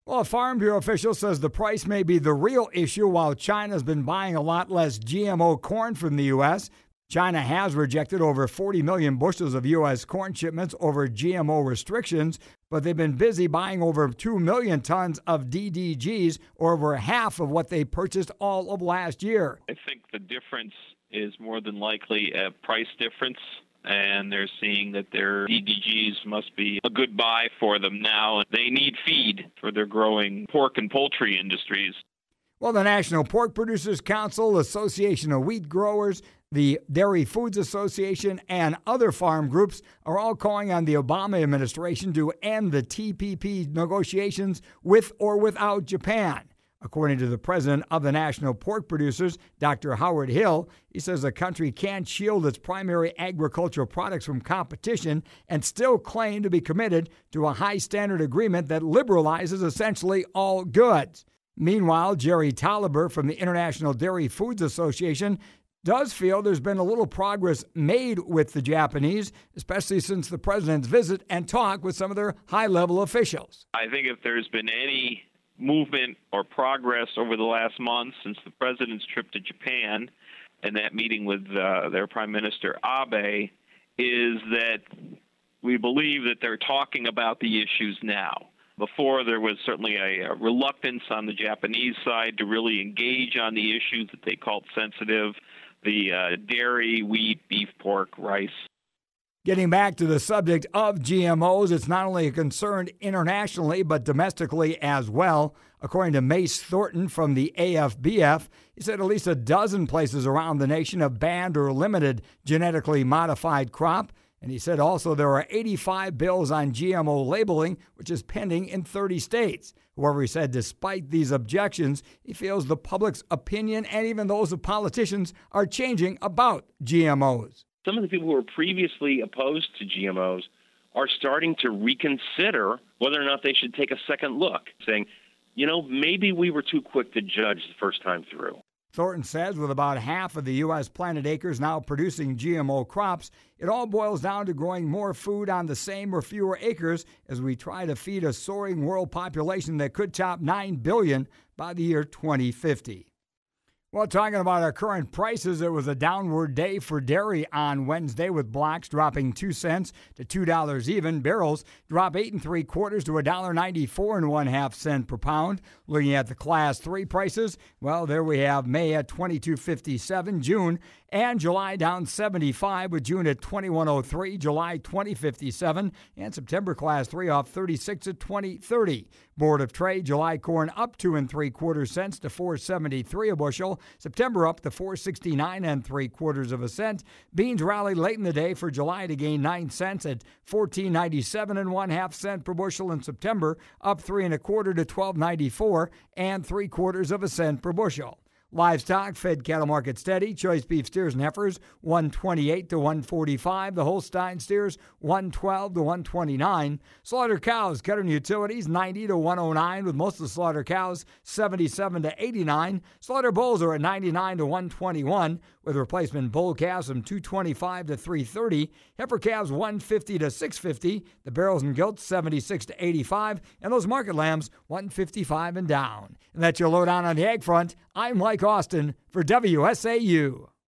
Well, a Farm Bureau official says the price may be the real issue while China's been buying a lot less GMO corn from the U.S. China has rejected over 40 million bushels of U.S. corn shipments over GMO restrictions, but they've been busy buying over 2 million tons of DDGs, or over half of what they purchased all of last year. I think the difference is more than likely a price difference, and they're seeing that their DDGs must be a good buy for them now. They need feed for their growing pork and poultry industries. Well, the National Pork Producers Council, Association of Wheat Growers, the Dairy Foods Association, and other farm groups are all calling on the Obama administration to end the TPP negotiations with or without Japan. According to the president of the National Pork Producers, Dr. Howard Hill, he says the country can't shield its primary agricultural products from competition and still claim to be committed to a high-standard agreement that liberalizes essentially all goods. Meanwhile, Jerry Taliber from the International Dairy Foods Association does feel there's been a little progress made with the Japanese, especially since the president's visit and talk with some of their high-level officials. I think if there's been any movement or progress over the last month since the president's trip to Japan and that meeting with their Prime Minister Abe, is that we believe that they're talking about the issues now. Before, there was certainly a reluctance on the Japanese side to really engage on the issues that they called sensitive, the dairy, wheat, beef, pork, rice. Getting back to the subject of GMOs, it's not only a concern internationally, but domestically as well. According to Mace Thornton from the AFBF, he said at least a dozen places around the nation have banned or limited genetically modified crop. And he said also there are 85 bills on GMO labeling, which is pending in 30 states. However, he said despite these objections, he feels the public's opinion and even those of politicians are changing about GMOs. Some of the people who were previously opposed to GMOs are starting to reconsider whether or not they should take a second look, saying, maybe we were too quick to judge the first time through. Thornton says with about half of the U.S. planted acres now producing GMO crops, it all boils down to growing more food on the same or fewer acres as we try to feed a soaring world population that could top 9 billion by the year 2050. Well, talking about our current prices, it was a downward day for dairy on Wednesday, with blocks dropping 2 cents to $2 even. Barrels drop 8 3/4 to $1.94 1/2 cent per pound. Looking at the Class 3 prices, well, there we have May at $22.57, June and July down 75, with June at $21.03, July $20.57, and September Class 3 off 36 at $20.30. Board of Trade, July corn up 2 3/4 cents to $4.73 a bushel. September up to $4.69 3/4 cents. Beans rallied late in the day for July to gain 9 cents at $14.97 1/2 cent per bushel. In September, up 3 1/4 to $12.94 3/4 cent per bushel. Livestock, fed cattle market steady. Choice beef steers and heifers, 128 to 145. The Holstein steers, 112 to 129. Slaughter cows, cutter and utilities, 90 to 109, with most of the slaughter cows, 77 to 89. Slaughter bulls are at 99 to 121, with replacement bull calves from 225 to 330. Heifer calves, 150 to 650. The barrels and gilts, 76 to 85. And those market lambs, 155 and down. And that's your lowdown on the ag front. I'm Mike Austin for WSAU.